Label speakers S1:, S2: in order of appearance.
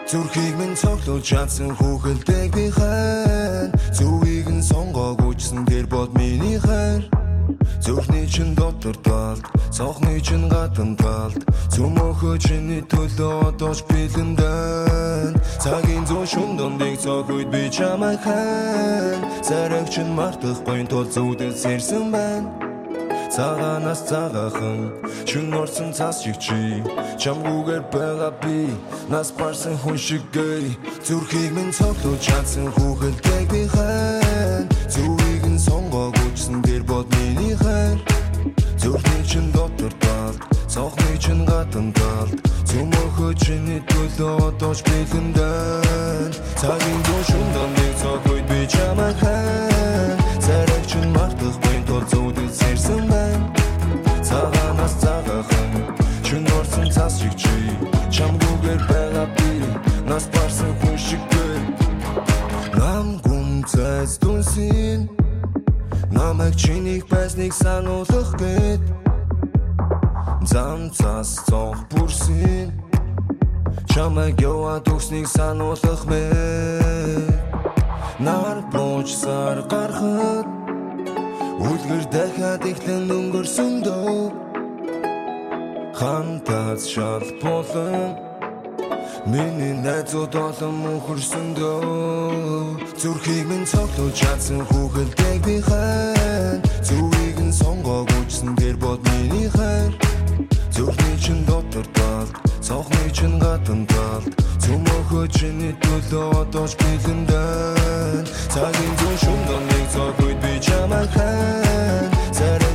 S1: Зүрхийг минь цоглуулж чадсан хүүхэлдэг би хань Зүвийг нь сонгоогүйчсэн тэр бод миний хайр Зүрхний чин дотор талд цохны чин гадна талд Цөмөхөө чиний төлөө одооч бэлэн дан Цагийн зүүн шүн дондыг цог үед би чамайг хань Зараг чин мартахгүй тул зүудэл сэрсэн байна Цагаанаас цагаахан шүн орсон цас шиг чи Чамгүйгээр байгаа би нас барсан хүн шиг гэй Зүрхийг минь цоглуулж чадсан хүүхэлдэг би хань Зүвийг нь сонгоогүйчсэн тэр бод миний хайр Зүрхний чин дотор талд цохны чин гадна талд Цөмөхөө чиний төлөө одооч бэлэн дан Цагийн зүүн шүн дондыг цог үед би чамайг хань Зараг чин мартахгүй тул зүудэл сэрсэн байна Цагаанаас цагаахан шүн орсон цас шиг чи Чамгүйгээр байгаа би нас барсан хүн шиг гэй Нам гүн цайз дүнсин Намайг чинийх байсныг сануулах гээд Зам цас цонх бүрсин Чамайг яваад өгснийг сануулах мэ Нар бууч сар гарахад Үлгэр дахиад ихлэн өнгөрсөндөө Хантаз шал болон Миний найзууд олон мөнхөрсөндөө Зүрхийг минь цоглуулж чадсан хүүхэлдэг би хань Зүвийг нь сонгоогүйчсэн тэр бод миний хайр Зүрхний чин дотор талд цохны чин гадна талд Цөмөхөө чиний төлөө одооч бэлэн дан Цагийн зүүн шүн дондыг цог үед би чамайг хань